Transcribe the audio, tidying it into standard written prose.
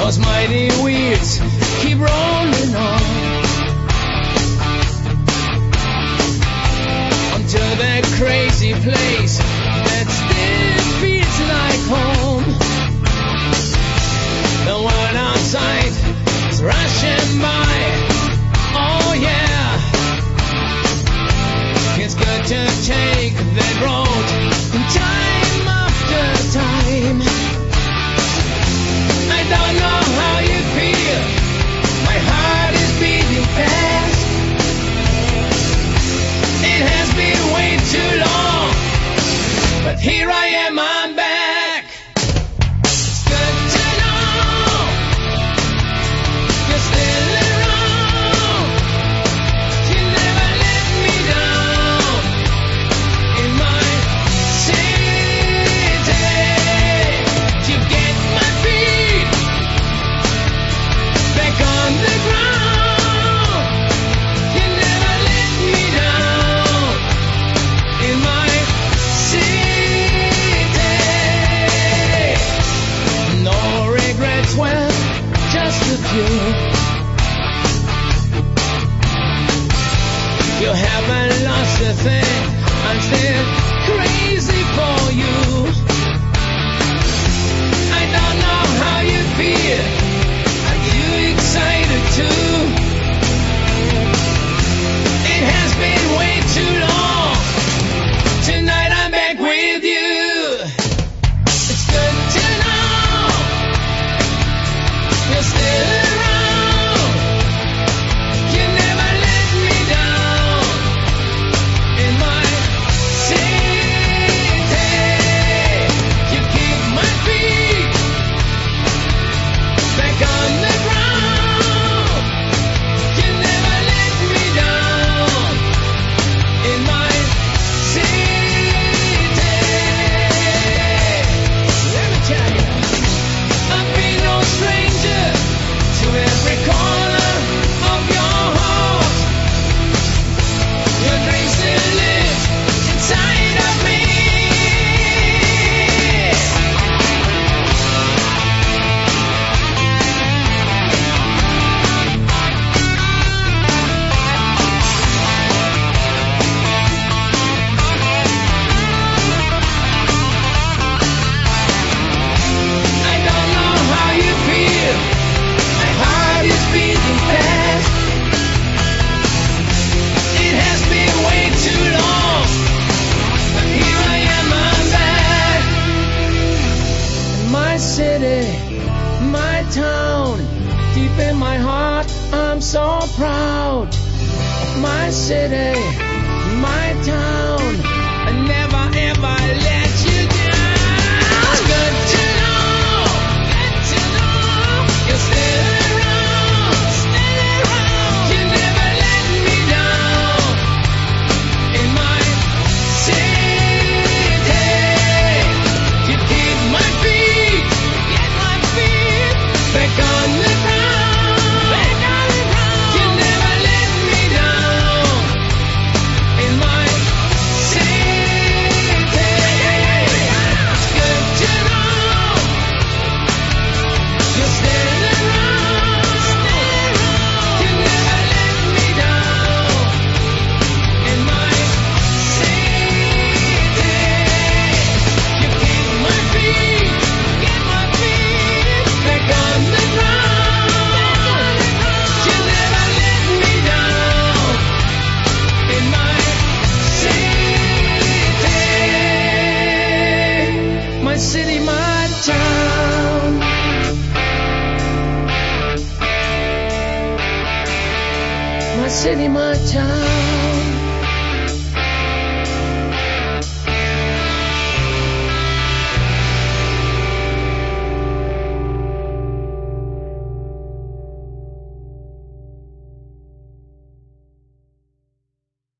Those mighty wheels keep rolling on until that crazy place that still feels like home. The world outside is rushing by. Oh yeah, it's good to take that road time after time. I don't know how you feel. My heart is beating fast. It has been way too long, but here I am, I'm back. It's good to know you're still around. You never let me down in my city. You get my feet back on the ground. You never let me down in my city. No regrets, well, just a few. You haven't lost a thing. I'm still crazy for you. I don't know how you feel. Are you excited too? It has been way too long. Tonight I'm back with you. It's good to know you're still around. You never let me down in my city. You keep my feet back on the ground. You never let me down in my city. Let me tell you, I've been no stranger to every corner of your heart. Your dream still lives inside of me. I don't know how you feel. My heart is beating fast. It has been way too long, but here I am, I'm back. My city, my town, deep in my heart, I'm so proud. My city, my town, I never ever let you down. It's good to know you're still around. You never let me down in my city. You keep my feet back on the ground. You never let me down in my city. It's good to know you're still around. You never let me down in my city. You keep my feet back on the ground. You never let me down in my city. My city, my town. My city, my town.